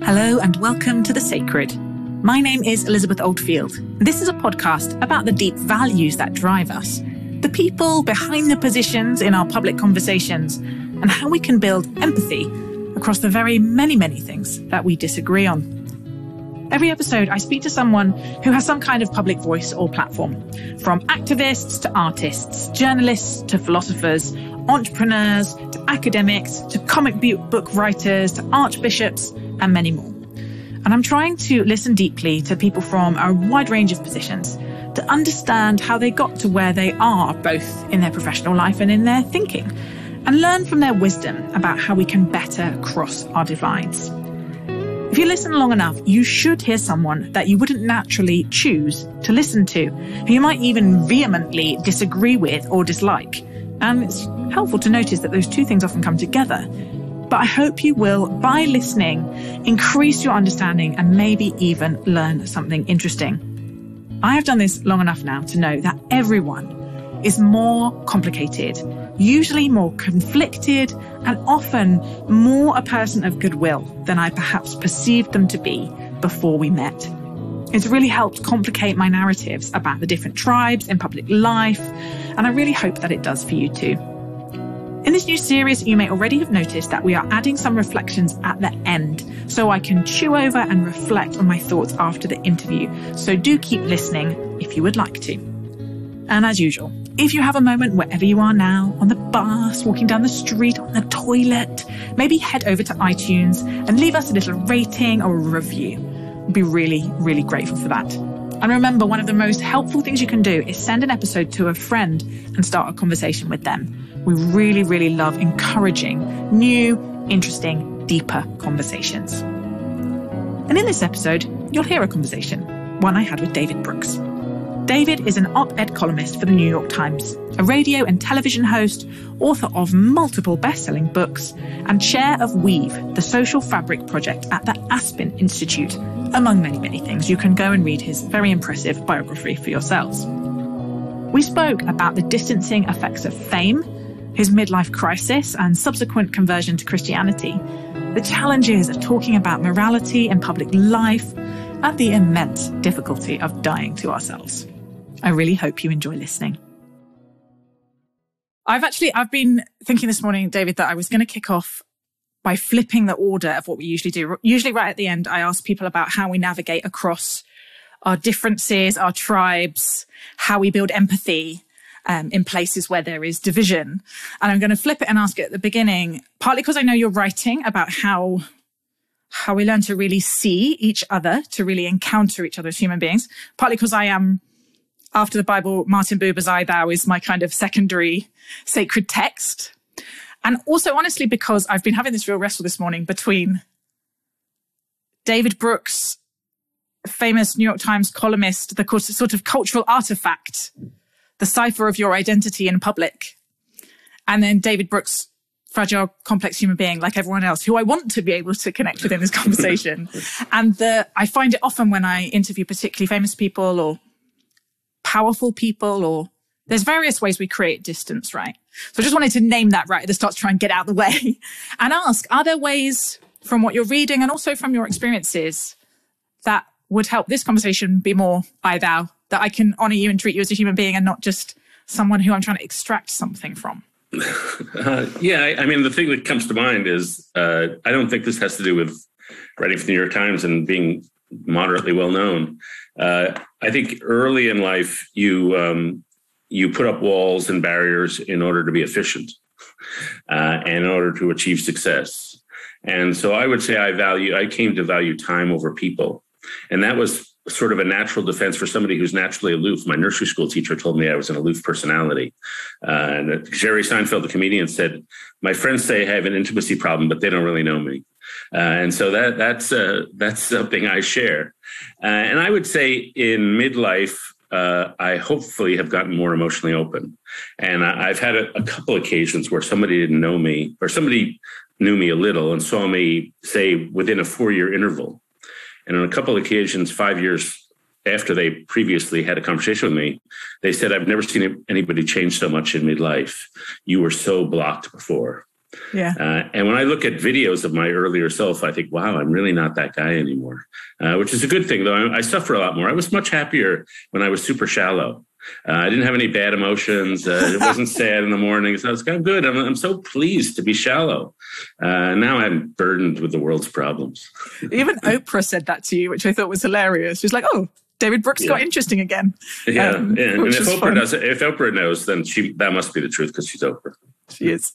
Hello and welcome to The Sacred. My name is Elizabeth Oldfield. This is a podcast about the deep values that drive us, the people behind the positions in our public conversations, and how we can build empathy across the very many things that we disagree on. Every episode, I speak to someone who has some kind of public voice or platform, from activists to artists, journalists to philosophers, entrepreneurs to academics to comic book writers to archbishops and many more. And I'm trying to listen deeply to people from a wide range of positions to understand how they got to where they are, both in their professional life and in their thinking, and learn from their wisdom about how we can better cross our divides. If you listen long enough, you should hear someone that you wouldn't naturally choose to listen to, who you might even vehemently disagree with or dislike. And it's helpful to notice that those two things often come together. But I hope you will, by listening, increase your understanding and maybe even learn something interesting. I have done this long enough now to know that everyone is more complicated, usually more conflicted, and often more a person of goodwill than I perhaps perceived them to be before we met. It's really helped complicate my narratives about the different tribes in public life, and I really hope that it does for you too. In this new series, you may already have noticed that we are adding some reflections at the end, so I can chew over and reflect on my thoughts after the interview. So do keep listening if you would like to. And as usual, if you have a moment wherever you are now, on the bus, walking down the street, on the toilet, maybe head over to iTunes and leave us a little rating or a review. I'd be really grateful for that. And remember, one of the most helpful things you can do is send an episode to a friend and start a conversation with them. We really love encouraging new, interesting, deeper conversations. And in this episode, you'll hear a conversation, one I had with David Brooks. David is an op-ed columnist for the New York Times, a radio and television host, author of multiple best-selling books, and chair of Weave, the social fabric project at the Aspen Institute, among many things. You can go and read his very impressive biography for yourselves. We spoke about the distancing effects of fame, his midlife crisis and subsequent conversion to Christianity, the challenges of talking about morality in public life, and the immense difficulty of dying to ourselves. I really hope you enjoy listening. I've been thinking this morning, David, that I was going to kick off by flipping the order of what we usually do. Usually right at the end, I ask people about how we navigate across our differences, our tribes, how we build empathy in places where there is division. And I'm going to flip it and ask it at the beginning, partly because I know you're writing about how we learn to really see each other, to really encounter each other as human beings, partly because I am, after the Bible, Martin Buber's I, Thou is my kind of secondary sacred text. And also, honestly, because I've been having this real wrestle this morning between David Brooks, famous New York Times columnist, the sort of cultural artifact, the cipher of your identity in public, and then David Brooks, fragile, complex human being like everyone else, who I want to be able to connect with in this conversation. And I find it often when I interview particularly famous people or powerful people, or there's various ways we create distance, right? So I just wanted to name that right at the start to try and get out of the way and ask, are there ways from what you're reading and also from your experiences that would help this conversation be more I, Thou, that I can honor you and treat you as a human being and not just someone who I'm trying to extract something from? I mean, the thing that comes to mind is I don't think this has to do with writing for the New York Times and being moderately well known. I think early in life, you put up walls and barriers in order to be efficient and in order to achieve success. And so I would say I came to value time over people. And that was sort of a natural defense for somebody who's naturally aloof. My nursery school teacher told me I was an aloof personality. And Jerry Seinfeld, the comedian, said, "My friends say I have an intimacy problem, but they don't really know me." And so that's something I share. And I would say in midlife, I hopefully have gotten more emotionally open. And I've had a couple occasions where somebody didn't know me, or somebody knew me a little and saw me, say, within a 4-year interval. And on a couple of occasions, 5 years after they previously had a conversation with me, they said, "I've never seen anybody change so much in midlife. You were so blocked before." Yeah. And when I look at videos of my earlier self, I think, wow, I'm really not that guy anymore, which is a good thing, though. I suffer a lot more. I was much happier when I was super shallow. I didn't have any bad emotions. It wasn't sad in the mornings. I was kind of good. I'm so pleased to be shallow. Now I'm burdened with the world's problems. Even Oprah said that to you, which I thought was hilarious. She's like, oh, David Brooks got interesting again. Yeah. And if Oprah knows, then that must be the truth because she's Oprah. She is.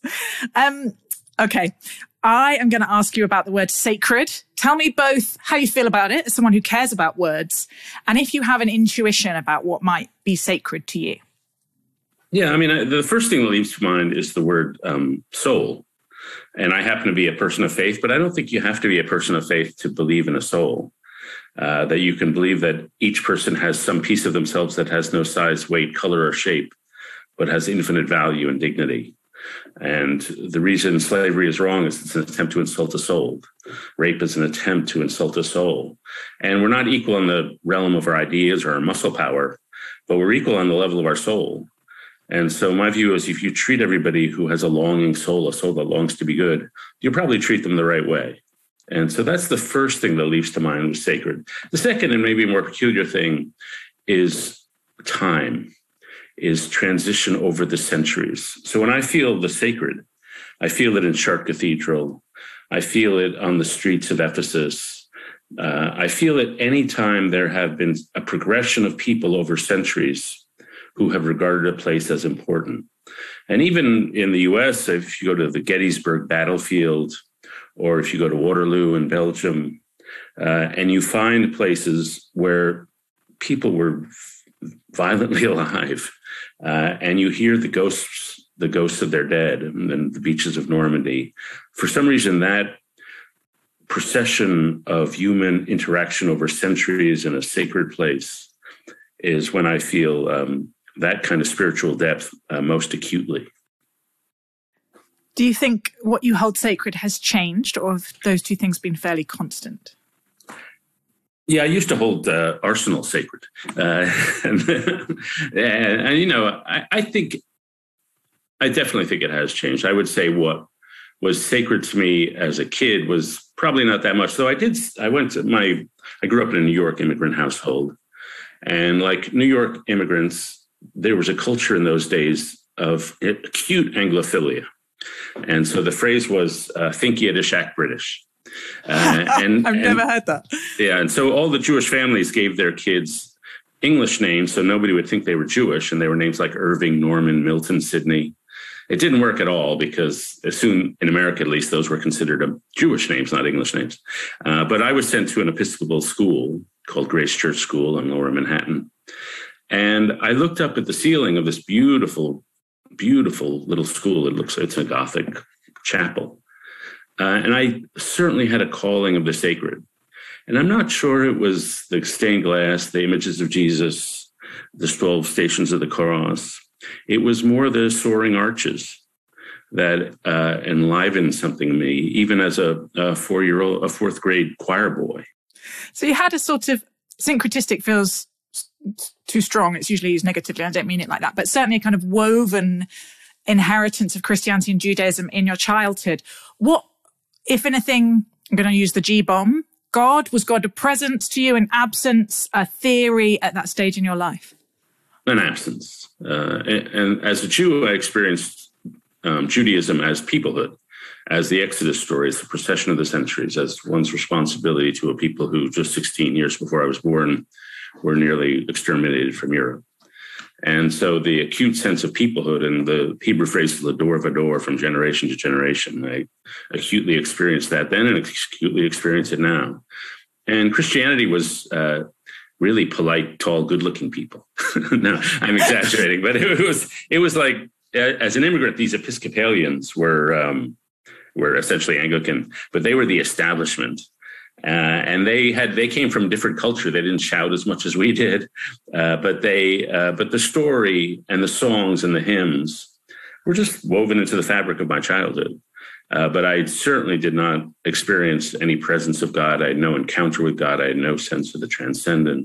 Okay. I am going to ask you about the word sacred. Tell me both how you feel about it as someone who cares about words, and if you have an intuition about what might be sacred to you. Yeah, I mean, the first thing that leaps to mind is the word soul. And I happen to be a person of faith, but I don't think you have to be a person of faith to believe in a soul. That you can believe that each person has some piece of themselves that has no size, weight, color, or shape, but has infinite value and dignity. And the reason slavery is wrong is it's an attempt to insult a soul. Rape is an attempt to insult a soul. And we're not equal in the realm of our ideas or our muscle power, but we're equal on the level of our soul. And so my view is if you treat everybody who has a longing soul, a soul that longs to be good, you'll probably treat them the right way. And so that's the first thing that leaps to mind with sacred. The second and maybe more peculiar thing is time. Is transition over the centuries. So when I feel the sacred, I feel it in Chartres Cathedral. I feel it on the streets of Ephesus. I feel it anytime there have been a progression of people over centuries who have regarded a place as important. And even in the US, if you go to the Gettysburg battlefield, or if you go to Waterloo in Belgium, and you find places where people were violently alive, and you hear the ghosts of their dead, and the beaches of Normandy. For some reason, that procession of human interaction over centuries in a sacred place is when I feel that kind of spiritual depth most acutely. Do you think what you hold sacred has changed, or have those two things been fairly constant? Yeah, I used to hold Arsenal sacred. And you know, I definitely think it has changed. I would say what was sacred to me as a kid was probably not that much. Though I grew up in a New York immigrant household. And like New York immigrants, there was a culture in those days of acute Anglophilia. And so the phrase was think Yiddish, act British. I've never heard that. Yeah, and so all the Jewish families gave their kids English names so nobody would think they were Jewish, and they were names like Irving, Norman, Milton, Sidney. It didn't work at all because soon, in America at least, those were considered Jewish names, not English names. But I was sent to an Episcopal school called Grace Church School in Lower Manhattan. And I looked up at the ceiling of this beautiful, beautiful little school. It's a Gothic chapel. And I certainly had a calling of the sacred. And I'm not sure it was the stained glass, the images of Jesus, the 12 stations of the cross. It was more the soaring arches that enlivened something in me, even as a fourth grade choir boy. So you had a sort of syncretistic, feels too strong. It's usually used negatively. I don't mean it like that, but certainly a kind of woven inheritance of Christianity and Judaism in your childhood. What, if anything, I'm going to use the G-bomb, was God a presence to you, an absence, a theory at that stage in your life? An absence. And as a Jew, I experienced Judaism as peoplehood, as the Exodus story, as the procession of the centuries, as one's responsibility to a people who just 16 years before I was born were nearly exterminated from Europe. And so the acute sense of peoplehood, and the Hebrew phrase "lador vador," from generation to generation, I acutely experienced that then and acutely experience it now. And Christianity was really polite, tall, good-looking people. No, I'm exaggerating, but it was like, as an immigrant, these Episcopalians were essentially Anglican, but they were the establishment. And they came from a different culture. They didn't shout as much as we did, but the story and the songs and the hymns were just woven into the fabric of my childhood. But I certainly did not experience any presence of God. I had no encounter with God. I had no sense of the transcendent.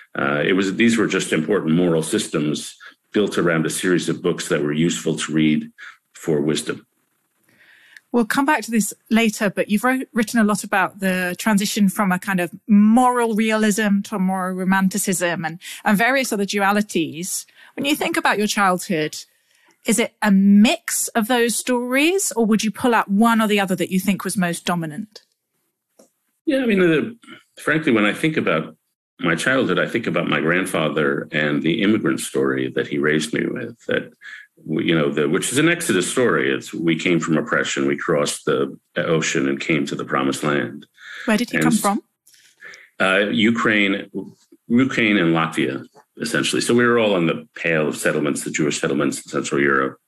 These were just important moral systems built around a series of books that were useful to read for wisdom. We'll come back to this later, but you've written a lot about the transition from a kind of moral realism to a moral romanticism and various other dualities. When you think about your childhood, is it a mix of those stories, or would you pull out one or the other that you think was most dominant? Yeah, I mean, frankly, when I think about my childhood, I think about my grandfather and the immigrant story that he raised me with, that, which is an Exodus story. We came from oppression, we crossed the ocean and came to the promised land. Where did he come from? Ukraine and Latvia, essentially. So we were all in the pale of settlements, the Jewish settlements in Central Europe.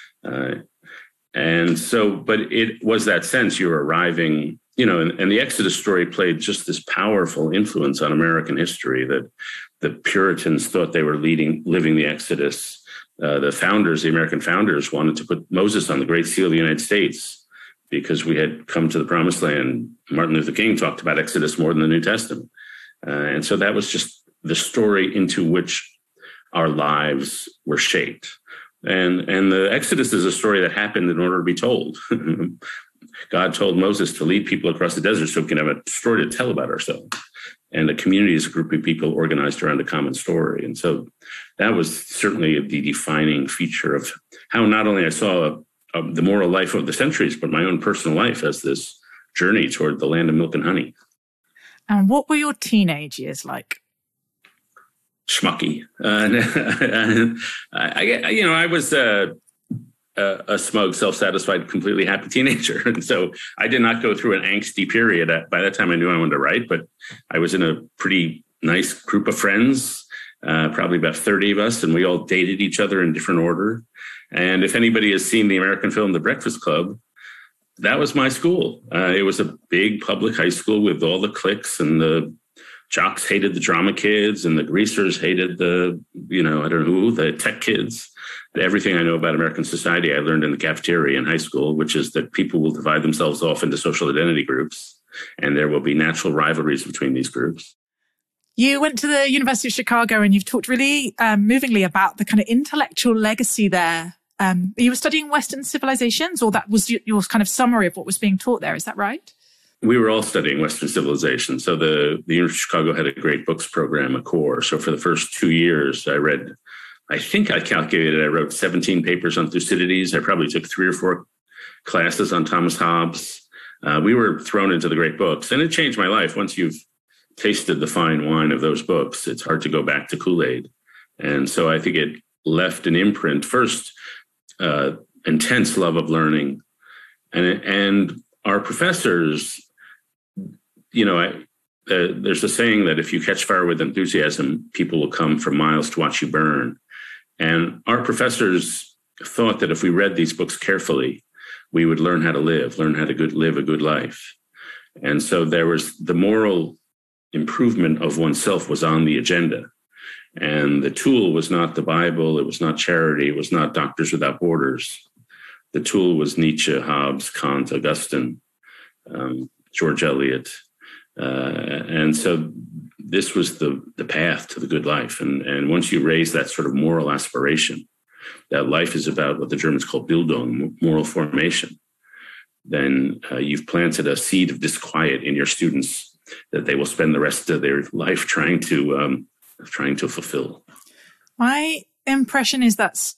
And so, but it was that sense you were arriving, and the Exodus story played just this powerful influence on American history, that the Puritans thought they were living the Exodus. The American founders wanted to put Moses on the Great Seal of the United States because we had come to the promised land. Martin Luther King talked about Exodus more than the New Testament. And so that was just the story into which our lives were shaped. And the Exodus is a story that happened in order to be told. God told Moses to lead people across the desert so we can have a story to tell about ourselves. And a community is a group of people organized around a common story. And so that was certainly the defining feature of how not only I saw the moral life of the centuries, but my own personal life as this journey toward the land of milk and honey. And what were your teenage years like? Schmucky. I was a smug, self-satisfied, completely happy teenager. And so I did not go through an angsty period. By that time, I knew I wanted to write, but I was in a pretty nice group of friends, probably about 30 of us, and we all dated each other in different order. And if anybody has seen the American film The Breakfast Club, that was my school. It was a big public high school with all the cliques, and the jocks hated the drama kids and the greasers hated the tech kids. Everything I know about American society, I learned in the cafeteria in high school, which is that people will divide themselves off into social identity groups, and there will be natural rivalries between these groups. You went to the University of Chicago, and you've talked really movingly about the kind of intellectual legacy there. You were studying Western civilizations, or that was your kind of summary of what was being taught there. Is that right? We were all studying Western civilization. So the University of Chicago had a great books program, a core. So for the first 2 years, I think I calculated, I wrote 17 papers on Thucydides. I probably took 3 or 4 classes on Thomas Hobbes. We were thrown into the great books, and it changed my life. Once you've tasted the fine wine of those books, it's hard to go back to Kool-Aid. And so I think it left an imprint. First, intense love of learning. And our professors, there's a saying that if you catch fire with enthusiasm, people will come for miles to watch you burn. And our professors thought that if we read these books carefully, we would learn how to live a good life. And so there was the moral improvement of oneself was on the agenda. And the tool was not the Bible. It was not charity. It was not Doctors Without Borders. The tool was Nietzsche, Hobbes, Kant, Augustine, George Eliot. And so this was the path to the good life. And once you raise that sort of moral aspiration, that life is about what the Germans call Bildung, moral formation, then you've planted a seed of disquiet in your students that they will spend the rest of their life trying to fulfill. My impression is that's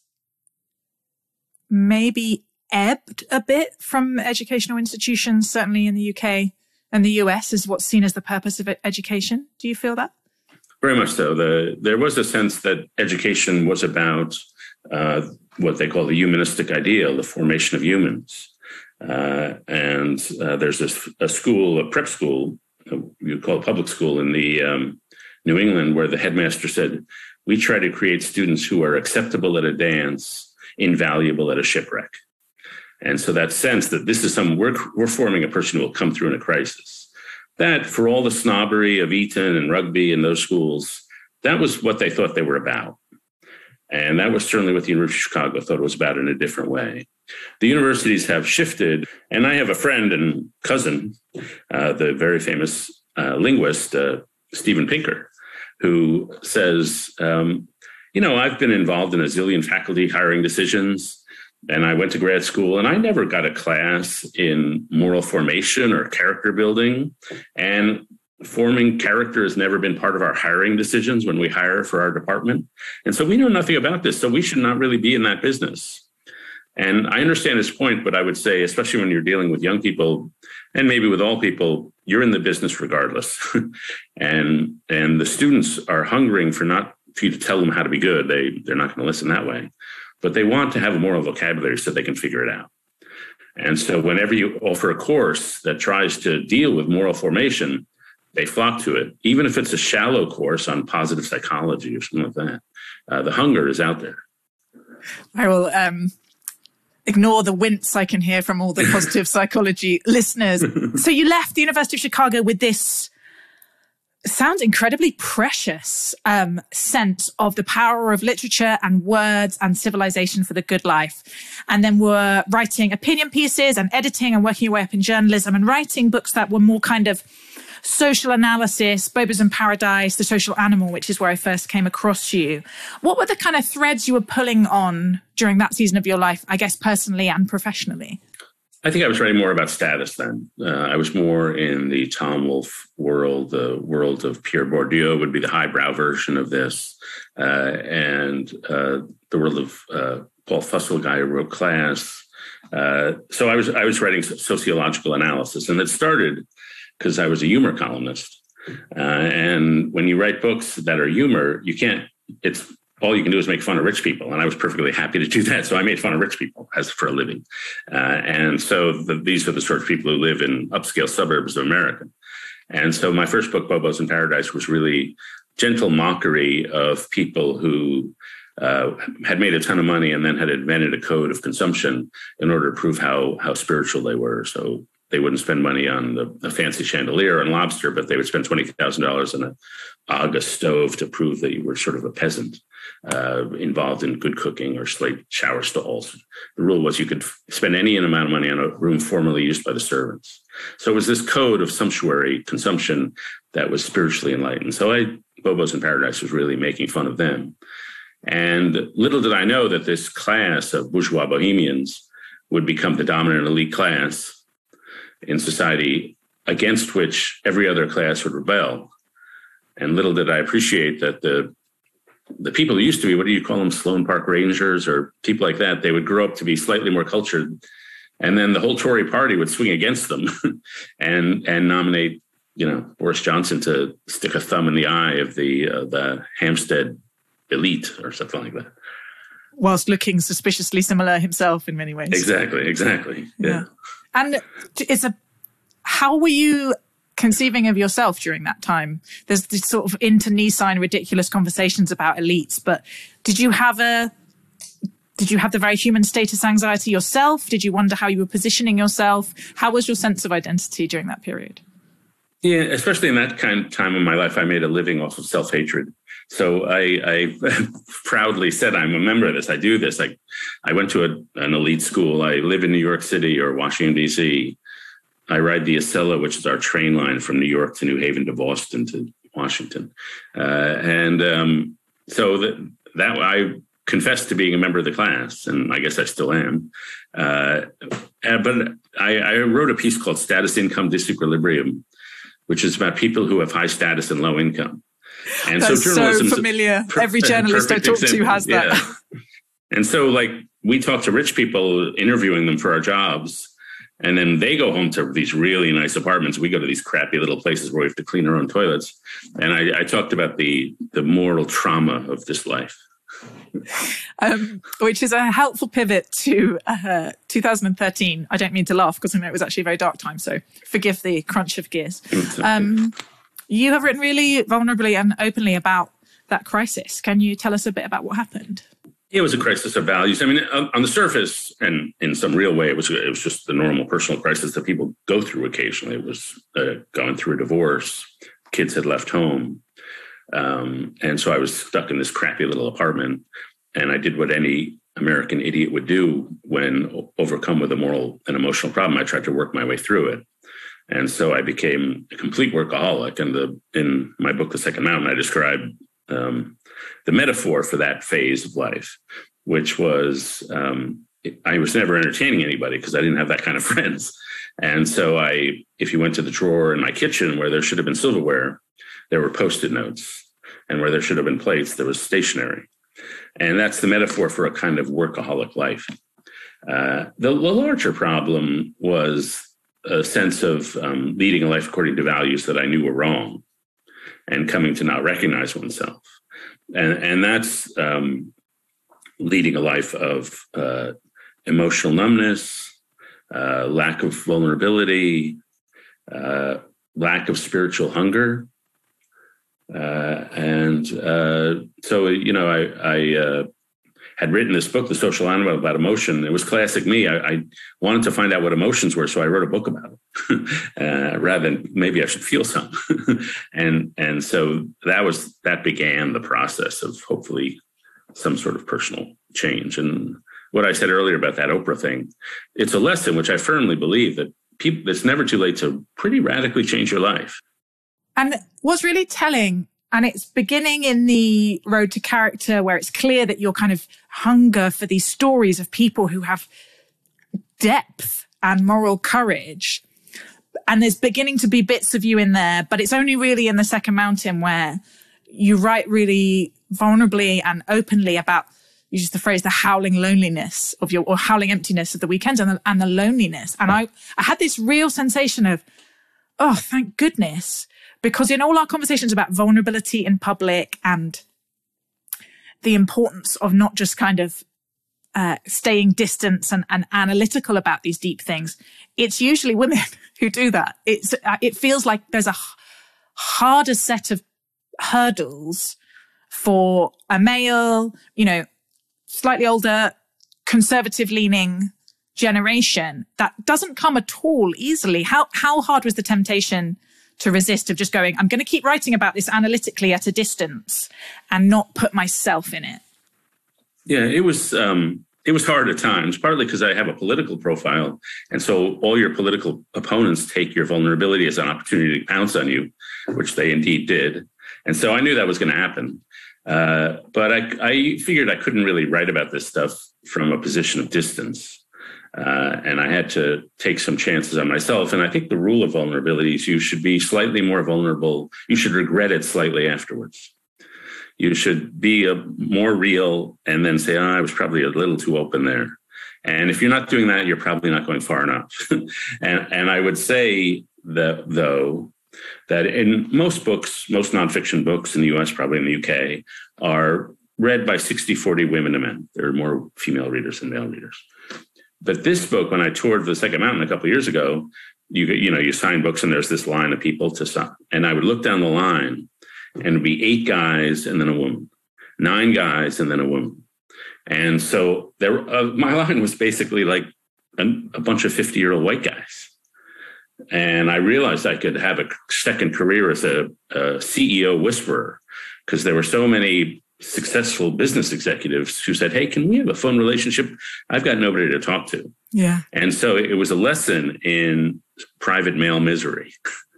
maybe ebbed a bit from educational institutions, certainly in the UK and the US, is what's seen as the purpose of education. Do you feel that? Very much so. There was a sense that education was about what they call the humanistic ideal, the formation of humans. And there's a school, a prep school, you call it public school in the New England, where the headmaster said, we try to create students who are acceptable at a dance, invaluable at a shipwreck. And so that sense that this is we're forming a person who will come through in a crisis. That, for all the snobbery of Eton and Rugby and those schools, that was what they thought they were about. And that was certainly what the University of Chicago thought it was about in a different way. The universities have shifted, and I have a friend and cousin, the very famous linguist, Steven Pinker, who says, I've been involved in a zillion faculty hiring decisions. and I went to grad school, and I never got a class in moral formation or character building. And forming character has never been part of our hiring decisions when we hire for our department. And so we know nothing about this. So we should not really be in that business. And I understand his point, but I would say, especially when you're dealing with young people, and maybe with all people, you're in the business regardless. and the students are hungering for you to tell them how to be good. They're not going to listen that way. But they want to have a moral vocabulary so they can figure it out. And so whenever you offer a course that tries to deal with moral formation, they flock to it, even if it's a shallow course on positive psychology or something like that. The hunger is out there. I will ignore the wince I can hear from all the positive psychology listeners. So you left the University of Chicago with this, sounds incredibly precious, sense of the power of literature and words and civilization for the good life. And then were writing opinion pieces and editing and working your way up in journalism and writing books that were more kind of social analysis, Bobos in Paradise, The Social Animal, which is where I first came across you. What were the kind of threads you were pulling on during that season of your life, I guess, personally and professionally? I think I was writing more about status then. I was more in the Tom Wolfe world. The world of Pierre Bourdieu would be the highbrow version of this. And the world of Paul Fussell, guy who wrote Class. So I was writing sociological analysis, and it started because I was a humor columnist. And when you write books that are humor, all you can do is make fun of rich people. And I was perfectly happy to do that. So I made fun of rich people for a living. And so these are the sort of people who live in upscale suburbs of America. And so my first book, Bobos in Paradise, was really gentle mockery of people who had made a ton of money and then had invented a code of consumption in order to prove how spiritual they were. So they wouldn't spend money on the fancy chandelier and lobster, but they would spend $20,000 on an Aga stove to prove that you were sort of a peasant involved in good cooking or slate shower stalls. The rule was you could spend any amount of money on a room formerly used by the servants. So it was this code of sumptuary consumption that was spiritually enlightened. So Bobos in Paradise was really making fun of them. And little did I know that this class of bourgeois bohemians would become the dominant elite class in society against which every other class would rebel. And little did I appreciate that the people who used to be, what do you call them, Sloan Park Rangers or people like that, they would grow up to be slightly more cultured. And then the whole Tory party would swing against them and nominate, Boris Johnson to stick a thumb in the eye of the Hampstead elite or something like that. Whilst looking suspiciously similar himself in many ways. Exactly. Yeah. And how were you conceiving of yourself during that time? There's this sort of internecine ridiculous conversations about elites, but did you have the very human status anxiety yourself? Did you wonder how you were positioning yourself? How was your sense of identity during that period? Yeah, especially in that kind of time of my life, I made a living off of self-hatred. So I proudly said, I'm a member of this. I do this. I went to an elite school. I live in New York City or Washington, D.C. I ride the Acela, which is our train line from New York to New Haven to Boston to Washington. So that I confessed to being a member of the class, and I guess I still am. But I wrote a piece called Status Income Disequilibrium, which is about people who have high status and low income. And that's so journalism so familiar. Every journalist I talk to has that. Yeah. And so we talk to rich people interviewing them for our jobs, and then they go home to these really nice apartments. We go to these crappy little places where we have to clean our own toilets. And I talked about the moral trauma of this life. Which is a helpful pivot to 2013. I don't mean to laugh because I know it was actually a very dark time, so forgive the crunch of gears. You have written really vulnerably and openly about that crisis. Can you tell us a bit about what happened? It was a crisis of values. I mean, on the surface, and in some real way, it was just the normal personal crisis that people go through occasionally. It was going through a divorce. Kids had left home. And so I was stuck in this crappy little apartment. And I did what any American idiot would do when overcome with a moral and emotional problem. I tried to work my way through it. And so I became a complete workaholic. And in my book, The Second Mountain, I describe the metaphor for that phase of life, which was, I was never entertaining anybody because I didn't have that kind of friends. And so if you went to the drawer in my kitchen where there should have been silverware, there were Post-it notes. And where there should have been plates, there was stationery. And that's the metaphor for a kind of workaholic life. The larger problem was a sense of leading a life according to values that I knew were wrong and coming to not recognize oneself. And that's leading a life of emotional numbness, lack of vulnerability, lack of spiritual hunger. So, I had written this book, The Social Animal, about emotion. It was classic me. I wanted to find out what emotions were, so I wrote a book about it, rather than maybe I should feel some. and so that began the process of hopefully some sort of personal change. And what I said earlier about that Oprah thing, it's a lesson which I firmly believe that it's never too late to pretty radically change your life. And what's really telling, and it's beginning in the Road to Character, where it's clear that your kind of hunger for these stories of people who have depth and moral courage. And there's beginning to be bits of you in there, but it's only really in The Second Mountain where you write really vulnerably and openly about, you use the phrase, the howling loneliness of or howling emptiness of the weekends and the loneliness. And I had this real sensation of, oh, thank goodness. Because in all our conversations about vulnerability in public and the importance of not just kind of staying distant and analytical about these deep things, it's usually women who do that. It feels like there's a harder set of hurdles for a male, slightly older, conservative-leaning generation that doesn't come at all easily. How hard was the temptation to resist of just going, I'm going to keep writing about this analytically at a distance and not put myself in it? Yeah, it was hard at times, partly because I have a political profile. And so all your political opponents take your vulnerability as an opportunity to pounce on you, which they indeed did. And so I knew that was going to happen. But I figured I couldn't really write about this stuff from a position of distance. And I had to take some chances on myself. And I think the rule of vulnerability is you should be slightly more vulnerable. You should regret it slightly afterwards. You should be more real and then say, I was probably a little too open there. And if you're not doing that, you're probably not going far enough. and I would say that, though, that in most books, most nonfiction books in the US, probably in the UK, are read by 60-40 women to men. There are more female readers than male readers. But this book, when I toured The Second Mountain a couple of years ago, you sign books and there's this line of people to sign. And I would look down the line and it'd be 8 guys and then a woman, 9 guys and then a woman. And so my line was basically like a bunch of 50-year-old white guys. And I realized I could have a second career as a CEO whisperer because there were so many successful business executives who said, hey, can we have a fun relationship? I've got nobody to talk to. Yeah. And so it was a lesson in private male misery,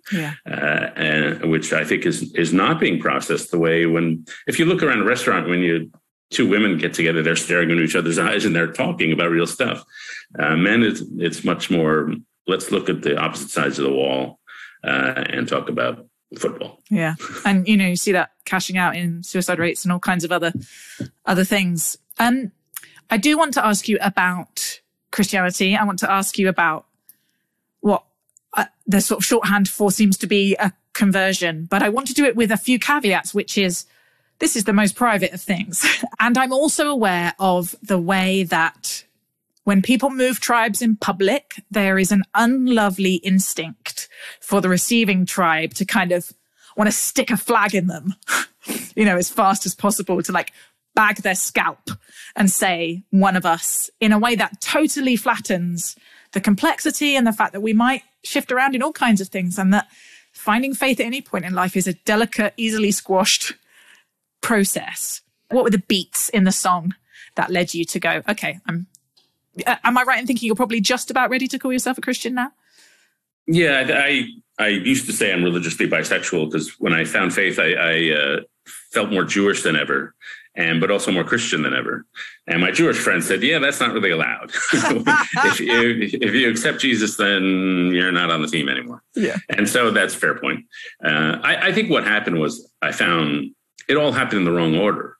which I think is not being processed the way if you look around a restaurant, when 2 women get together, they're staring into each other's eyes and they're talking about real stuff. Men, it's much more, let's look at the opposite sides of the wall and talk about football. Yeah. And, you see that cashing out in suicide rates and all kinds of other things. I do want to ask you about Christianity. I want to ask you about what the sort of shorthand for seems to be a conversion, but I want to do it with a few caveats, which is, this is the most private of things. And I'm also aware of the way that when people move tribes in public, there is an unlovely instinct for the receiving tribe to kind of want to stick a flag in them, as fast as possible, to like bag their scalp and say, one of us, in a way that totally flattens the complexity and the fact that we might shift around in all kinds of things, and that finding faith at any point in life is a delicate, easily squashed process. What were the beats in the song that led you to go, okay, am I right in thinking you're probably just about ready to call yourself a Christian now? Yeah, I used to say I'm religiously bisexual because when I found faith, I felt more Jewish than ever, but also more Christian than ever. And my Jewish friend said, yeah, that's not really allowed. if you accept Jesus, then you're not on the team anymore. Yeah. And so that's a fair point. I think what happened was I found it all happened in the wrong order.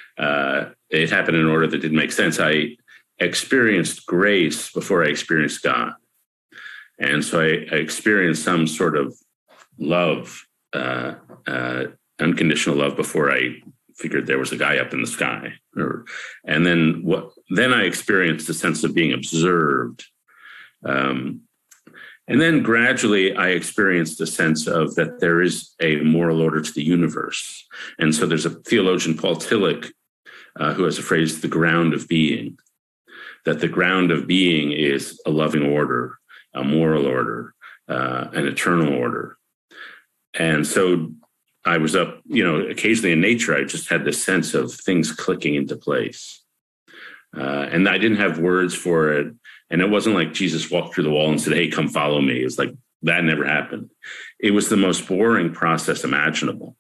It happened in an order that didn't make sense. I experienced grace before I experienced God. And so I experienced some sort of love, unconditional love, before I figured there was a guy up in the sky. And then I experienced a sense of being observed. And then gradually I experienced a sense of that there is a moral order to the universe. And so there's a theologian, Paul Tillich, who has a phrase, the ground of being, that the ground of being is a loving order, a moral order, an eternal order. And so I was up, occasionally in nature, I just had this sense of things clicking into place. And I didn't have words for it. And it wasn't like Jesus walked through the wall and said, hey, come follow me. It's like that never happened. It was the most boring process imaginable,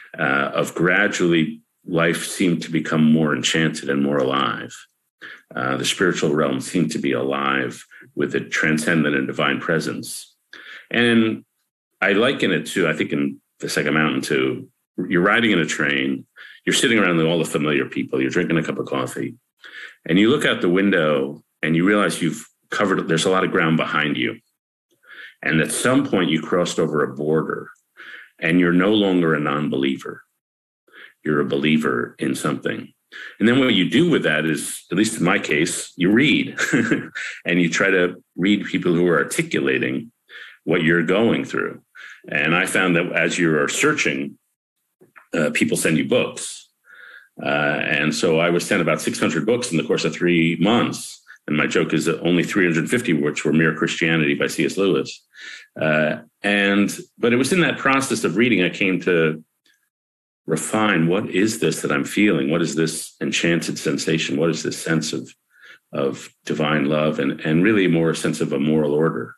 of gradually life seemed to become more enchanted and more alive. The spiritual realm seemed to be alive with a transcendent and divine presence. And I liken it to, I think in the Second Mountain too, you're riding in a train, you're sitting around with all the familiar people, you're drinking a cup of coffee, and you look out the window and you realize you've covered, there's a lot of ground behind you. And at some point you crossed over a border and you're no longer a non-believer. You're a believer in something. And then what you do with that is, at least in my case, you read and you try to read people who are articulating what you're going through. And I found that as you are searching, people send you books. And so I was sent about 600 books in the course of 3 months. And my joke is that only 350 which were Mere Christianity by C.S. Lewis. But it was in that process of reading I came to refine, what is this that I'm feeling? What is this enchanted sensation? What is this sense of divine love and really more a sense of a moral order?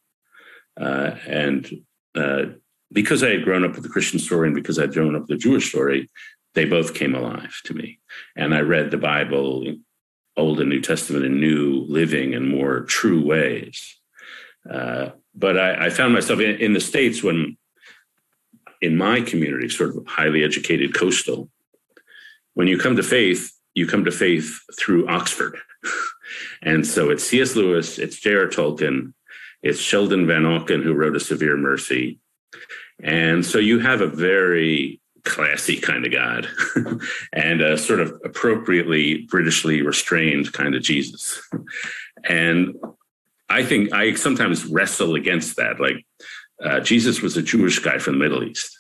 Because I had grown up with the Christian story and because I'd grown up with the Jewish story, they both came alive to me. And I read the Bible, Old and New Testament, in new, living, and more true ways. But I found myself in the States when, in my community, sort of highly educated coastal, when you come to faith through Oxford. And so it's C.S. Lewis, it's J.R. Tolkien, it's Sheldon Van Auken, who wrote A Severe Mercy. And so you have a very classy kind of God and a sort of appropriately Britishly restrained kind of Jesus. And I think I sometimes wrestle against that. Like Jesus was a Jewish guy from the Middle East.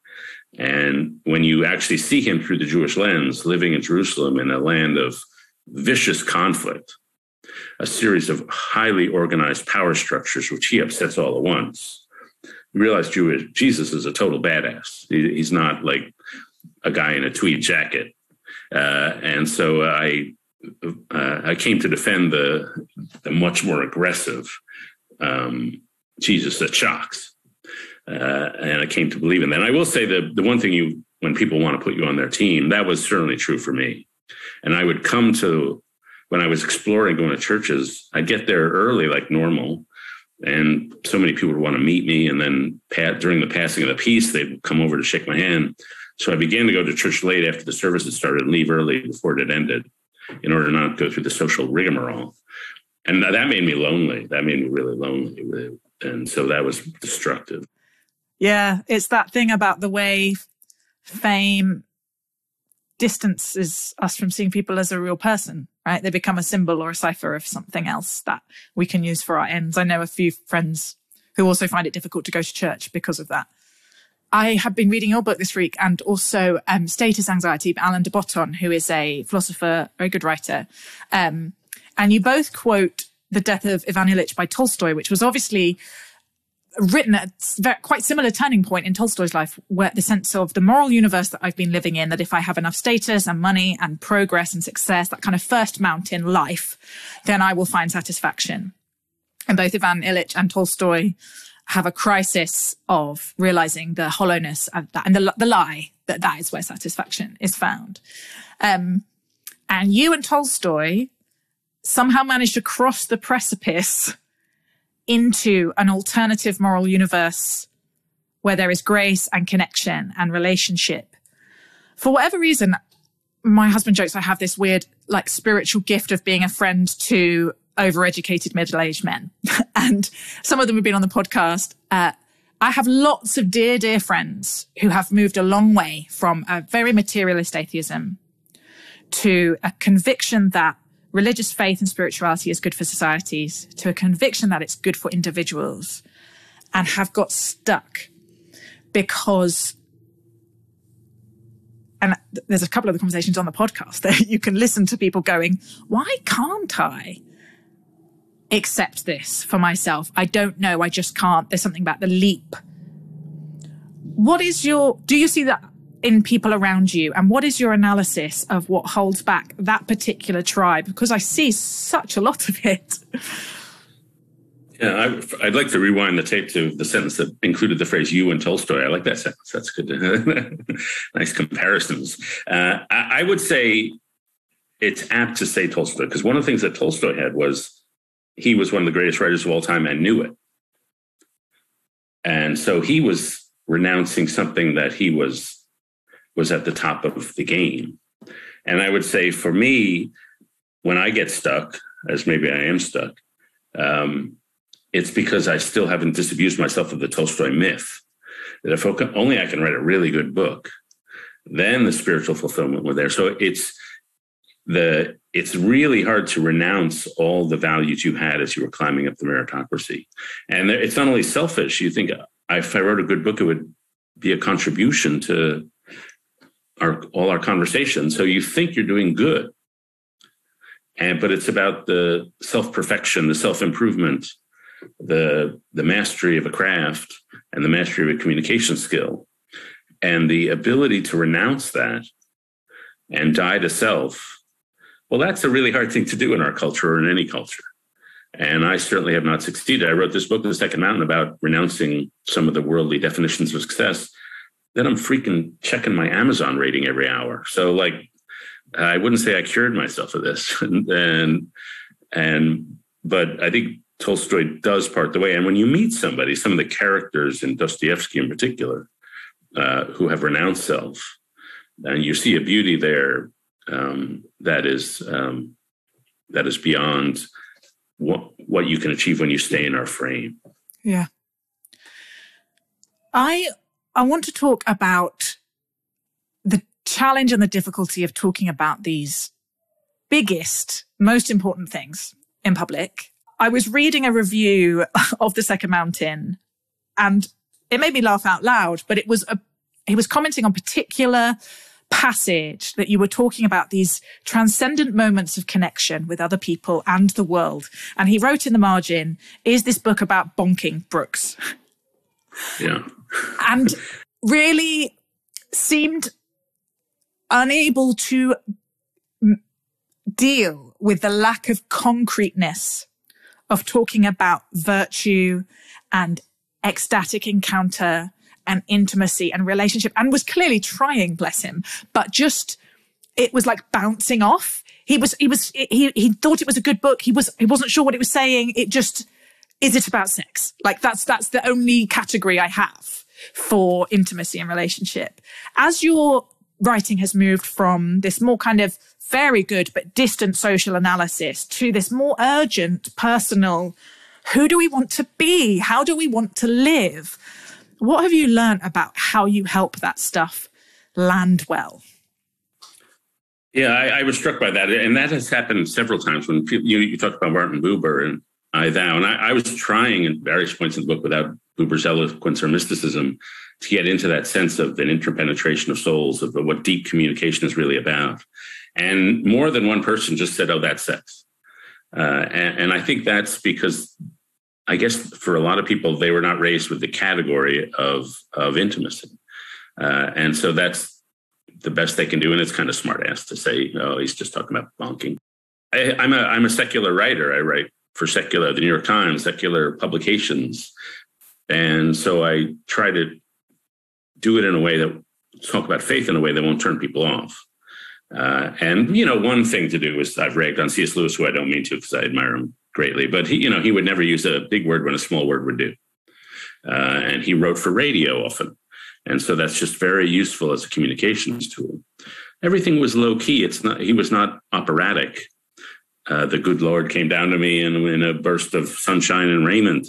And when you actually see him through the Jewish lens, living in Jerusalem in a land of vicious conflict, a series of highly organized power structures, which he upsets all at once, you realize Jesus is a total badass. He's not like a guy in a tweed jacket. And so I came to defend the much more aggressive Jesus that shocks. And I came to believe in that. And I will say that the one thing when people want to put you on their team, that was certainly true for me. And I would come to, when I was exploring going to churches, I'd get there early like normal. And so many people would want to meet me. And then during the passing of the peace, they'd come over to shake my hand. So I began to go to church late after the service had started and leave early before it had ended in order not to go through the social rigmarole. And that made me lonely. That made me really lonely. And so that was destructive. Yeah, it's that thing about the way fame distances us from seeing people as a real person, right? They become a symbol or a cipher of something else that we can use for our ends. I know a few friends who also find it difficult to go to church because of that. I have been reading your book this week and also Status Anxiety by Alain de Botton, who is a philosopher, very good writer. And you both quote The Death of Ivan Ilyich by Tolstoy, which was obviously written at a quite similar turning point in Tolstoy's life, where the sense of the moral universe that I've been living in, that if I have enough status and money and progress and success, that kind of first mountain life, then I will find satisfaction. And both Ivan Ilyich and Tolstoy have a crisis of realizing the hollowness of that and the lie that is where satisfaction is found. And you and Tolstoy somehow managed to cross the precipice into an alternative moral universe where there is grace and connection and relationship. For whatever reason, my husband jokes I have this weird, like, spiritual gift of being a friend to overeducated middle-aged men. And some of them have been on the podcast. I have lots of dear, dear friends who have moved a long way from a very materialist atheism to a conviction that religious faith and spirituality is good for societies, to a conviction that it's good for individuals, and have got stuck because, and there's a couple of the conversations on the podcast that you can listen to people going, why can't I accept this for myself? I don't know. I just can't. There's something about the leap. Do you see that in people around you? And what is your analysis of what holds back that particular tribe? Because I see such a lot of it. Yeah, I'd like to rewind the tape to the sentence that included the phrase "you and Tolstoy." I like that sentence. That's good. Nice comparisons. I would say it's apt to say Tolstoy, because one of the things that Tolstoy had was he was one of the greatest writers of all time and knew it. And so he was renouncing something that he was at the top of the game. And I would say for me, when I get stuck, as maybe I am stuck, it's because I still haven't disabused myself of the Tolstoy myth, that if only I can write a really good book, then the spiritual fulfillment will there. So it's really hard to renounce all the values you had as you were climbing up the meritocracy. And it's not only selfish. You think, if I wrote a good book, it would be a contribution to all our conversations. So you think you're doing good. But it's about the self-perfection, the self-improvement, the mastery of a craft and the mastery of a communication skill. And the ability to renounce that and die to self, well, that's a really hard thing to do in our culture or in any culture. And I certainly have not succeeded. I wrote this book, The Second Mountain, about renouncing some of the worldly definitions of success. Then I'm freaking checking my Amazon rating every hour. So, like, I wouldn't say I cured myself of this. But I think Tolstoy does part the way. And when you meet somebody, some of the characters in Dostoevsky in particular, who have renounced self, and you see a beauty there that is beyond what you can achieve when you stay in our frame. Yeah. I want to talk about the challenge and the difficulty of talking about these biggest, most important things in public. I was reading a review of The Second Mountain, and it made me laugh out loud, but he was commenting on particular passage that you were talking about, these transcendent moments of connection with other people and the world. And he wrote in the margin, is this book about bonking Brooks? Yeah. And really seemed unable to deal with the lack of concreteness of talking about virtue and ecstatic encounter and intimacy and relationship, and was clearly trying, bless him, but just, it was like bouncing off. He thought it was a good book. He wasn't sure what it was saying. It just, is it about sex? Like that's the only category I have for intimacy and relationship. As your writing has moved from this more kind of very good but distant social analysis to this more urgent, personal, who do we want to be? How do we want to live? What have you learned about how you help that stuff land well? Yeah, I was struck by that. And that has happened several times when people, you talked about Martin Buber and I Thou. And I was trying at various points in the book without Buber's eloquence or mysticism to get into that sense of an interpenetration of souls, of what deep communication is really about. And more than one person just said, oh, that's sex. And I think that's because, I guess for a lot of people, they were not raised with the category of intimacy. And so that's the best they can do. And it's kind of smart ass to say, oh, he's just talking about bonking. I'm a secular writer. I write for the New York Times, secular publications. And so I try to do it in a way that talk about faith in a way that won't turn people off. And, one thing to do is I've ragged on C.S. Lewis, who I don't mean to because I admire him greatly, but he would never use a big word when a small word would do. And he wrote for radio often. And so that's just very useful as a communications tool. Everything was low key. He was not operatic. The good Lord came down to me in a burst of sunshine and raiment.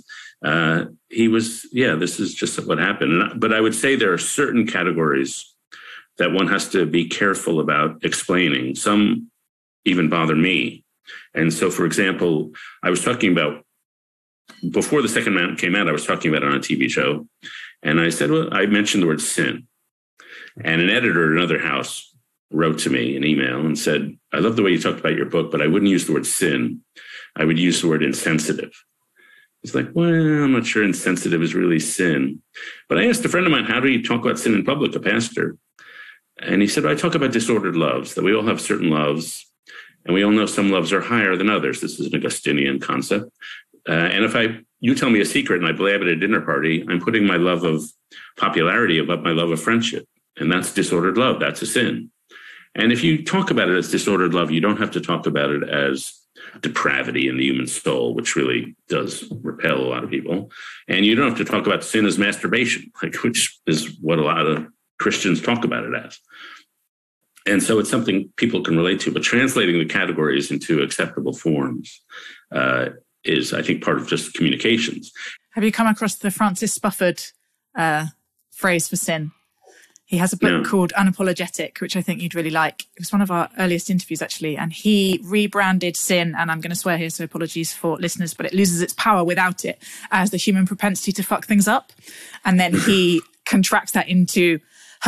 This is just what happened. But I would say there are certain categories that one has to be careful about explaining. Some even bother me. And so, for example, I was talking about, before the Second Amendment came out, I was talking about it on a TV show. And I said, I mentioned the word sin. And an editor at another house wrote to me an email and said, I love the way you talked about your book, but I wouldn't use the word sin. I would use the word insensitive. It's like, well, I'm not sure insensitive is really sin. But I asked a friend of mine, how do you talk about sin in public, a pastor? And he said, I talk about disordered loves, that we all have certain loves, and we all know some loves are higher than others. This is an Augustinian concept. And if you tell me a secret and I blab it at a dinner party, I'm putting my love of popularity above my love of friendship. And that's disordered love. That's a sin. And if you talk about it as disordered love, you don't have to talk about it as depravity in the human soul, which really does repel a lot of people. And you don't have to talk about sin as masturbation, which is what a lot of Christians talk about it as. And so it's something people can relate to, but translating the categories into acceptable forms is, I think, part of just communications. Have you come across the Francis Spufford phrase for sin? He has a book called Unapologetic, which I think you'd really like. It was one of our earliest interviews, actually. And he rebranded sin, and I'm going to swear here, so apologies for listeners, but it loses its power without it, as the human propensity to fuck things up. And then he contracts that into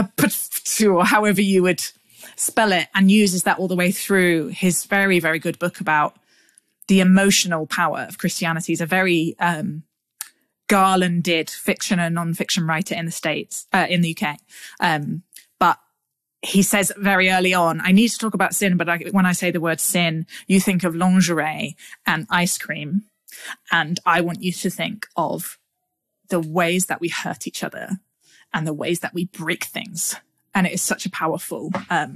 or however you would spell it, and uses that all the way through his very, very good book about the emotional power of Christianity. He's a very garlanded fiction and non-fiction writer in the States, in the UK. But he says very early on, I need to talk about sin, but when I say the word sin, you think of lingerie and ice cream. And I want you to think of the ways that we hurt each other and the ways that we break things. And it is such a powerful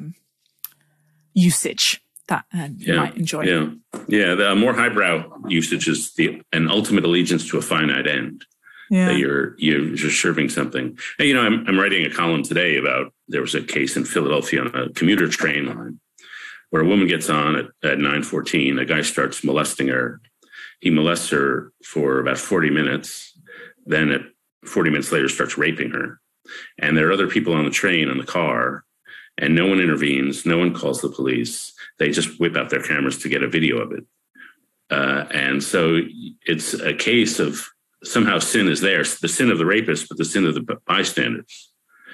usage that you might enjoy. Yeah, the more highbrow usage is an ultimate allegiance to a finite end. Yeah. That you're just serving something. And, I'm writing a column today about, there was a case in Philadelphia on a commuter train line where a woman gets on at 9:14. A guy starts molesting her. He molests her for about 40 minutes. Then at 40 minutes later starts raping her. And there are other people on the train, on the car, and no one intervenes. No one calls the police. They just whip out their cameras to get a video of it. And so it's a case of somehow sin is there, the sin of the rapist, but the sin of the bystanders.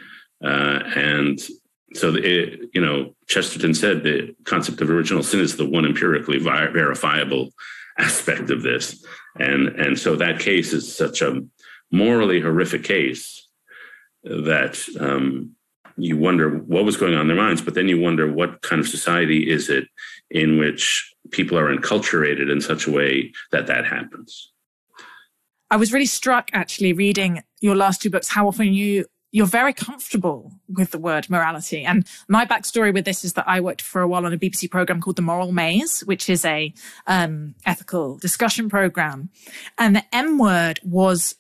And so, Chesterton said the concept of original sin is the one empirically verifiable aspect of this. And so that case is such a morally horrific case that you wonder what was going on in their minds, but then you wonder what kind of society is it in which people are enculturated in such a way that happens. I was really struck, actually, reading your last two books, how often you're very comfortable with the word morality. And my backstory with this is that I worked for a while on a BBC program called The Moral Maze, which is a ethical discussion program. And the M word was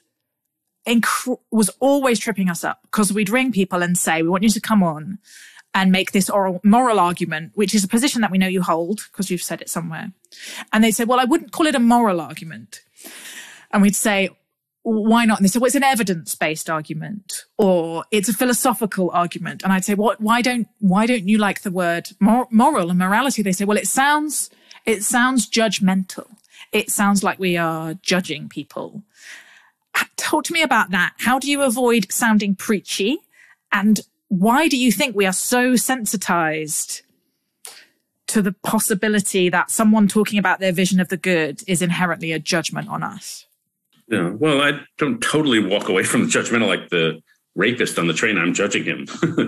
always tripping us up, because we'd ring people and say, we want you to come on and make this moral argument, which is a position that we know you hold because you've said it somewhere. And they'd say, well, I wouldn't call it a moral argument. And we'd say, why not? And they said, well, it's an evidence-based argument, or it's a philosophical argument. And I'd say, why don't you like the word moral and morality? They say, well, it sounds judgmental. It sounds like we are judging people. Talk to me about that. How do you avoid sounding preachy? And why do you think we are so sensitized to the possibility that someone talking about their vision of the good is inherently a judgment on us? Yeah, well, I don't totally walk away from the judgmental, like the rapist on the train. I'm judging him.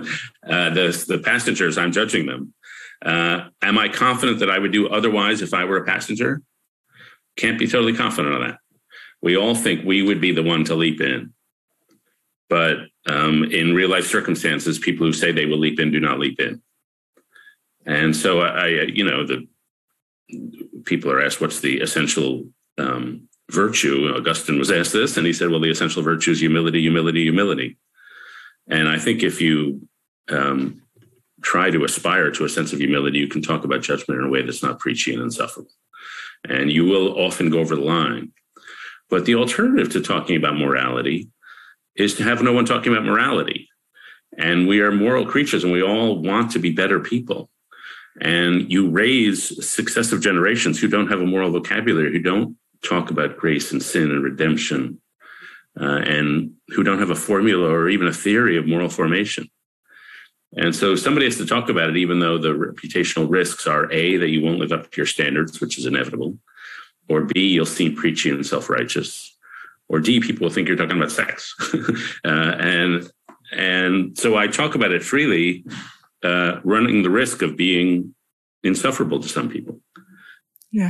The passengers, I'm judging them. Am I confident that I would do otherwise if I were a passenger? Can't be totally confident of that. we all think we would be the one to leap in. But in real life circumstances, people who say they will leap in do not leap in. And so the people are asked, what's the essential virtue? Augustine was asked this, and he said, well, the essential virtue is humility, humility, humility. And I think if you try to aspire to a sense of humility, you can talk about judgment in a way that's not preachy and insufferable. And you will often go over the line. But the alternative to talking about morality is to have no one talking about morality. And we are moral creatures, and we all want to be better people. And you raise successive generations who don't have a moral vocabulary, who don't talk about grace and sin and redemption, and who don't have a formula or even a theory of moral formation. And so somebody has to talk about it, even though the reputational risks are A, that you won't live up to your standards, which is inevitable, or B, you'll seem preachy and self-righteous, or D, people will think you're talking about sex. And so I talk about it freely, running the risk of being insufferable to some people. Yeah.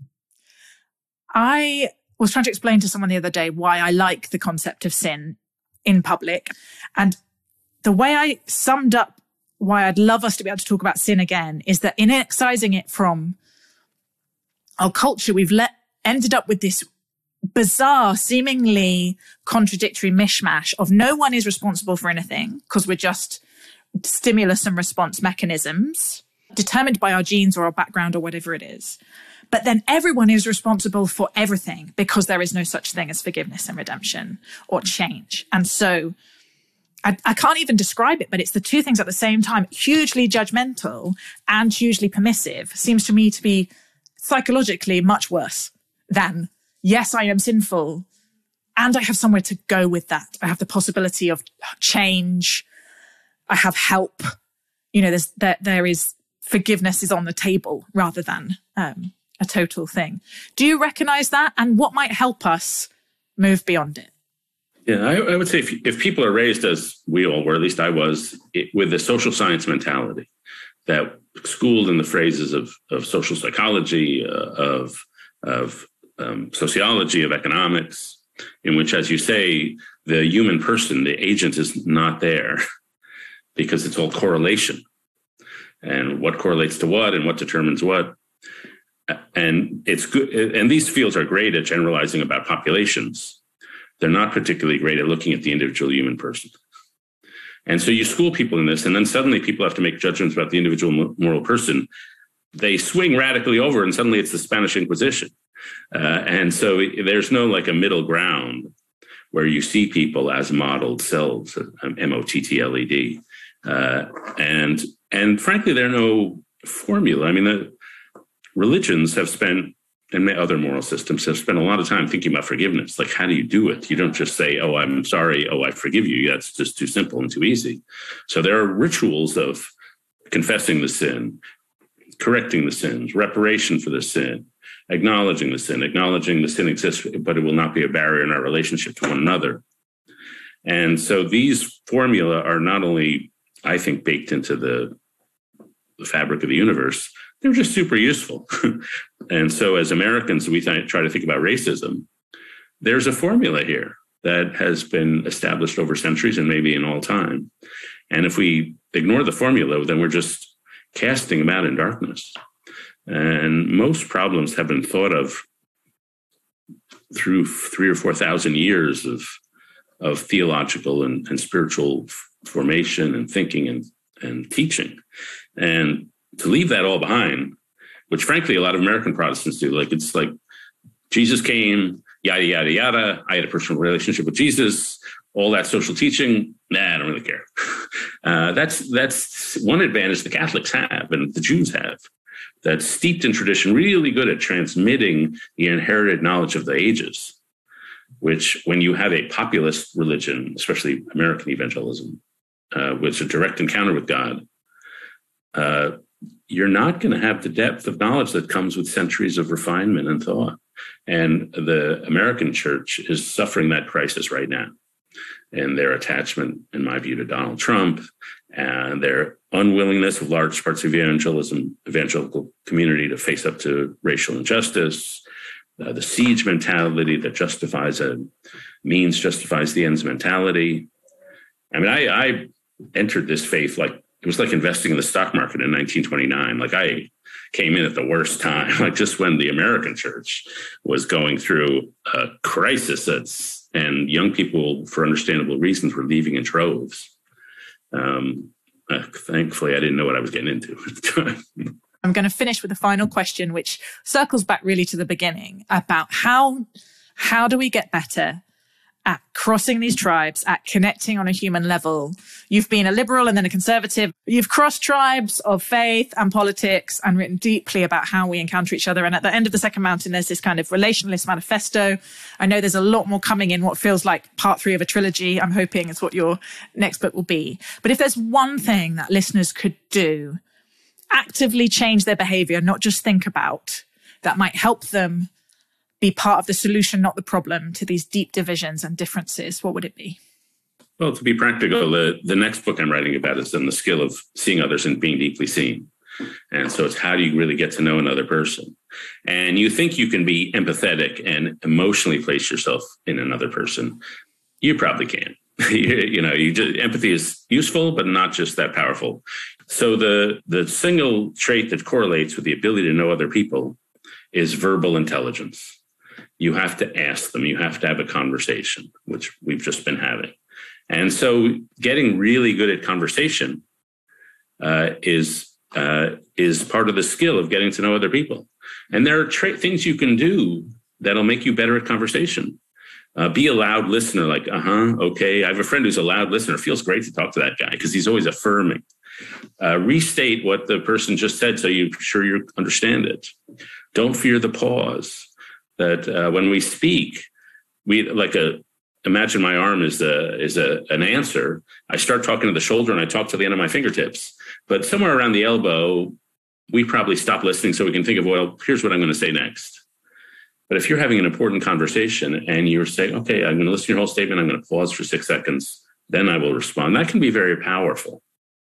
I was trying to explain to someone the other day why I like the concept of sin in public. And the way I summed up why I'd love us to be able to talk about sin again is that in excising it from our culture, we've ended up with this bizarre, seemingly contradictory mishmash of no one is responsible for anything because we're just stimulus and response mechanisms determined by our genes or our background or whatever it is. But then everyone is responsible for everything because there is no such thing as forgiveness and redemption or change. And so I can't even describe it, but it's the two things at the same time, hugely judgmental and hugely permissive, seems to me to be psychologically much worse than, yes, I am sinful and I have somewhere to go with that. I have the possibility of change. I have help. There is forgiveness is on the table rather than a total thing. Do you recognize that? And what might help us move beyond it? Yeah, I would say if people are raised as we all were, at least I was, with the social science mentality, that schooled in the phrases of social psychology, of sociology, of economics, in which, as you say, the human person, the agent, is not there because it's all correlation, and what correlates to what and what determines what. And it's good. And these fields are great at generalizing about populations. They're not particularly great at looking at the individual human person. And so you school people in this, and then suddenly people have to make judgments about the individual moral person. They swing radically over, and suddenly it's the Spanish Inquisition. And so there's no like a middle ground where you see people as modeled selves, MOTTLED. And frankly, there are no formula. I mean, the religions have spent, and other moral systems have spent a lot of time thinking about forgiveness. Like, how do you do it? You don't just say, oh, I'm sorry. Oh, I forgive you. That's just too simple and too easy. So there are rituals of confessing the sin, correcting the sins, reparation for the sin, acknowledging the sin exists, but it will not be a barrier in our relationship to one another. And so these formula are not only, I think, baked into the fabric of the universe, they're just super useful. And so as Americans, we try to think about racism. There's a formula here that has been established over centuries and maybe in all time. And if we ignore the formula, then we're just casting about in darkness. And most problems have been thought of through 3,000 or 4,000 years of theological and spiritual formation and thinking and teaching. And to leave that all behind, which frankly a lot of American Protestants do, like it's like Jesus came, yada, yada, yada. I had a personal relationship with Jesus, all that social teaching, I don't really care. That's one advantage the Catholics have and the Jews have, that's steeped in tradition, really good at transmitting the inherited knowledge of the ages, which when you have a populist religion, especially American evangelism, which is a direct encounter with God, you're not going to have the depth of knowledge that comes with centuries of refinement and thought. And the American church is suffering that crisis right now. And their attachment, in my view, to Donald Trump and their unwillingness of large parts of evangelical community to face up to racial injustice, the siege mentality that justifies a means justifies the ends mentality. I mean, I entered this faith like it was like investing in the stock market in 1929. Like I came in at the worst time, like just when the American church was going through a crisis and young people, for understandable reasons, were leaving in droves. Thankfully, I didn't know what I was getting into at the time. I'm going to finish with a final question, which circles back really to the beginning about how do we get better at crossing these tribes, at connecting on a human level. You've been a liberal and then a conservative. You've crossed tribes of faith and politics and written deeply about how we encounter each other. And at the end of The Second Mountain, there's this kind of relationalist manifesto. I know there's a lot more coming in what feels like part 3 of a trilogy. I'm hoping it's what your next book will be. But if there's one thing that listeners could do, actively change their behavior, not just think about, that might help them be part of the solution, not the problem, to these deep divisions and differences, what would it be? Well, to be practical, the next book I'm writing about is on the skill of seeing others and being deeply seen. And so it's how do you really get to know another person? And you think you can be empathetic and emotionally place yourself in another person. You probably can. Empathy is useful, but not just that powerful. So the single trait that correlates with the ability to know other people is verbal intelligence. You have to ask them. You have to have a conversation, which we've just been having. And so getting really good at conversation is part of the skill of getting to know other people. And there are things you can do that'll make you better at conversation. Be a loud listener, like, okay. I have a friend who's a loud listener. It feels great to talk to that guy because he's always affirming. Restate what the person just said so you're sure you understand it. Don't fear the pause. That when we speak, imagine my arm is an answer. I start talking to the shoulder and I talk to the end of my fingertips. But somewhere around the elbow, we probably stop listening so we can think of, well, here's what I'm going to say next. But if you're having an important conversation and you're saying, okay, I'm going to listen to your whole statement, I'm going to pause for 6 seconds, then I will respond. That can be very powerful.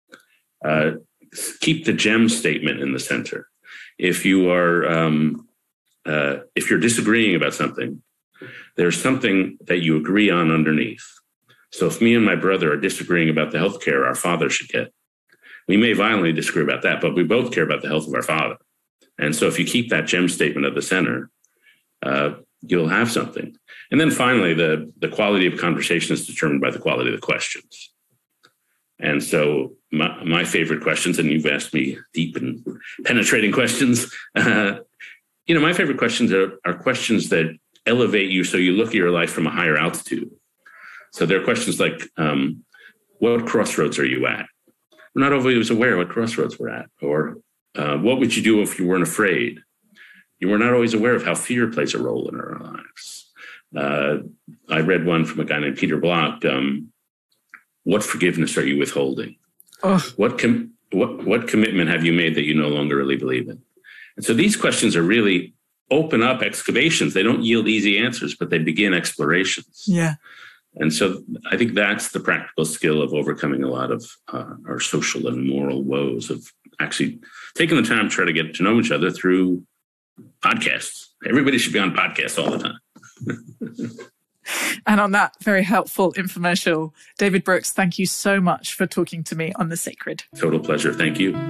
Keep the gem statement in the center. If you are, if you're disagreeing about something, there's something that you agree on underneath. So if me and my brother are disagreeing about the health care our father should get, we may violently disagree about that, but we both care about the health of our father. And so if you keep that gem statement at the center, you'll have something. And then finally, the quality of conversation is determined by the quality of the questions. And so my favorite questions, and you've asked me deep and penetrating questions, my favorite questions are questions that elevate you so you look at your life from a higher altitude. So there are questions like, what crossroads are you at? We're not always aware what crossroads we're at. Or what would you do if you weren't afraid? You were not always aware of how fear plays a role in our lives. I read one from a guy named Peter Block. What forgiveness are you withholding? Oh. What commitment have you made that you no longer really believe in? And so these questions are really open up excavations. They don't yield easy answers, but they begin explorations. Yeah. And so I think that's the practical skill of overcoming a lot of our social and moral woes, of actually taking the time to try to get to know each other through podcasts. Everybody should be on podcasts all the time. And on that very helpful infomercial, David Brooks, thank you so much for talking to me on The Sacred. Total pleasure. Thank you.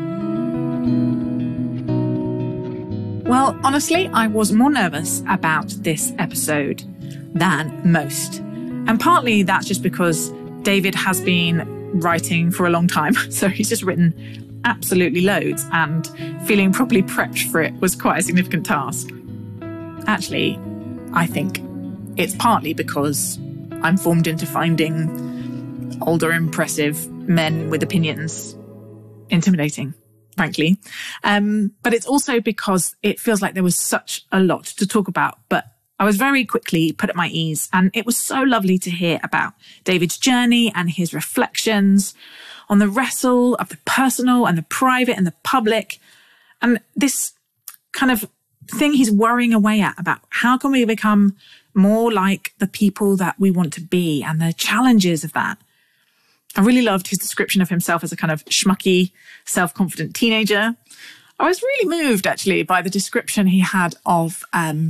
Well, honestly, I was more nervous about this episode than most. And partly that's just because David has been writing for a long time. So he's just written absolutely loads, and feeling properly prepped for it was quite a significant task. Actually, I think it's partly because I'm formed into finding older, impressive men with opinions intimidating, frankly. But it's also because it feels like there was such a lot to talk about. But I was very quickly put at my ease, and it was so lovely to hear about David's journey and his reflections on the wrestle of the personal and the private and the public, and this kind of thing he's worrying away at about how can we become more like the people that we want to be and the challenges of that. I really loved his description of himself as a kind of schmucky, self-confident teenager. I was really moved, actually, by the description he had of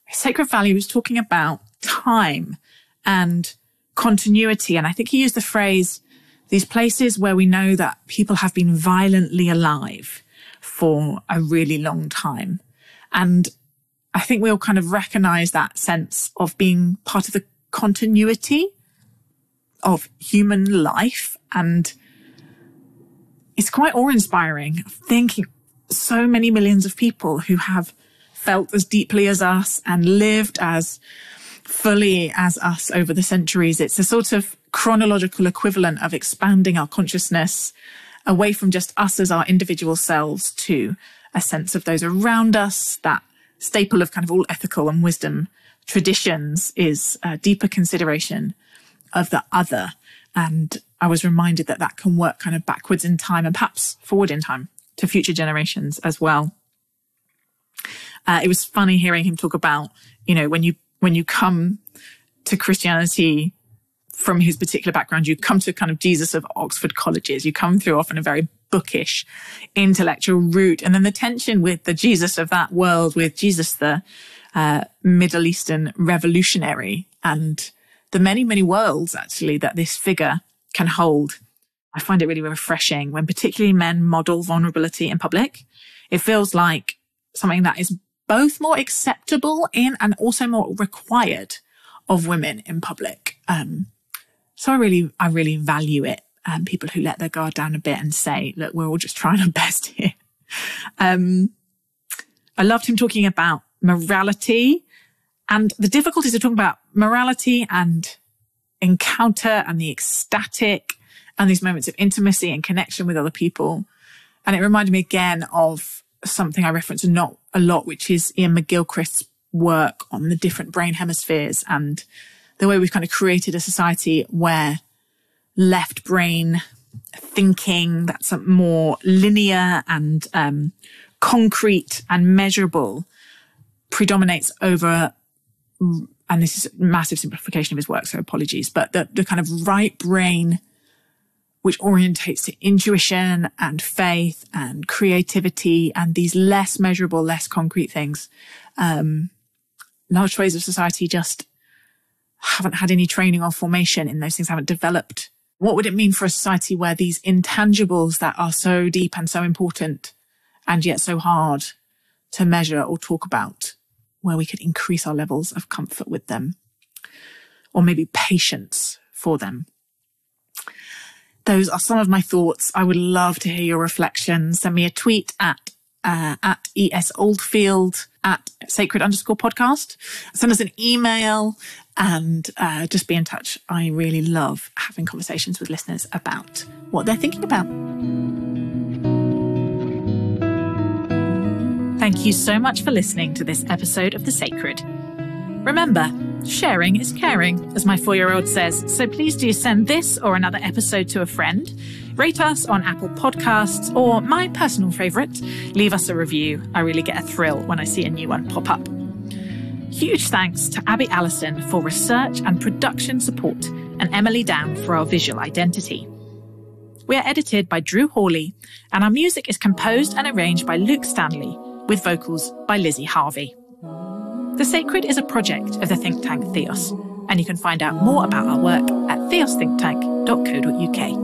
Sacred Value was talking about time and continuity. And I think he used the phrase, these places where we know that people have been violently alive for a really long time. And I think we all kind of recognize that sense of being part of the continuity of human life. And it's quite awe-inspiring thinking so many millions of people who have felt as deeply as us and lived as fully as us over the centuries. It's a sort of chronological equivalent of expanding our consciousness away from just us as our individual selves to a sense of those around us. That staple of kind of all ethical and wisdom traditions is a deeper consideration of the other. And I was reminded that that can work kind of backwards in time and perhaps forward in time to future generations as well. It was funny hearing him talk about, you know, when you come to Christianity from his particular background, you come to kind of Jesus of Oxford colleges. You come through often a very bookish intellectual route. And then the tension with the Jesus of that world, with Jesus, the Middle Eastern revolutionary, and the many, many worlds actually that this figure can hold. I find it really refreshing when particularly men model vulnerability in public. It feels like something that is both more acceptable in and also more required of women in public. So I really value it. People who let their guard down a bit and say, look, we're all just trying our best here. I loved him talking about morality and the difficulties of talking about morality and encounter and the ecstatic and these moments of intimacy and connection with other people. And it reminded me again of something I reference not a lot, which is Ian McGilchrist's work on the different brain hemispheres and the way we've kind of created a society where left brain thinking that's more linear and concrete and measurable predominates over, and this is a massive simplification of his work, so apologies, but the kind of right brain, which orientates to intuition and faith and creativity and these less measurable, less concrete things. Large swathes of society just haven't had any training or formation in those things, haven't developed. What would it mean for a society where these intangibles that are so deep and so important and yet so hard to measure or talk about, where we could increase our levels of comfort with them or maybe patience for them? Those are some of my thoughts. I would love to hear your reflections. Send me a tweet at ESOldfield at sacred_podcast. Send us an email and just be in touch. I really love having conversations with listeners about what they're thinking about. Thank you so much for listening to this episode of The Sacred. Remember, sharing is caring, as my 4-year-old says, so please do send this or another episode to a friend. Rate us on Apple Podcasts, or my personal favourite, leave us a review. I really get a thrill when I see a new one pop up. Huge thanks to Abby Allison for research and production support, and Emily Down for our visual identity. We are edited by Drew Hawley, and our music is composed and arranged by Luke Stanley, with vocals by Lizzie Harvey. The Sacred is a project of the think tank Theos, and you can find out more about our work at theosthinktank.co.uk.